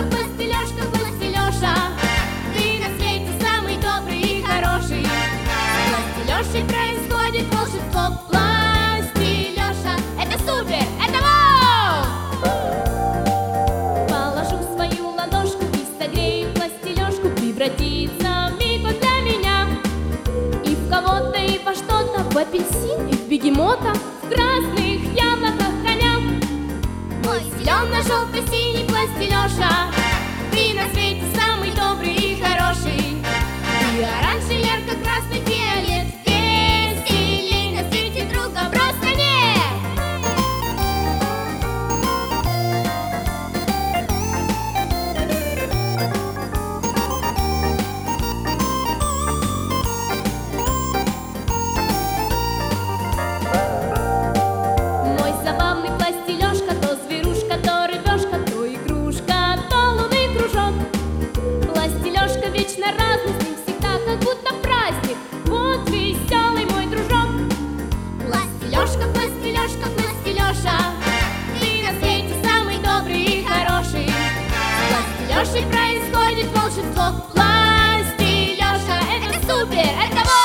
пластилёшка, пластилёша, ты на свете самый добрый и хороший. С пластилёшей происходит волшебство. Пластилёша, это супер, это вау! Положу свою ладошку и согрею пластилёшку, превратится в миг он для меня. И в кого-то, и во что-то, в апельсин и в бегемота, в красных яблоках коня. Мой зелено-желто-синий пластилёша, ты на свете самый добрый и хороший. Ты оранжевый, ярко-красный, фиолет, веселей на свете друга просто нет. Мой забавный пластилёшка, то зверушка, то рыбёшка, то игрушка, то лунный кружок. Пластилёшка вечно разный, с ним всегда как будто праздник. Вот веселый мой дружок. Пластилёшка, пластилёшка, пластилёша, ты на свете самый добрый и хороший. С пластилёшей происходит волшебство. Пластилёша, это супер, это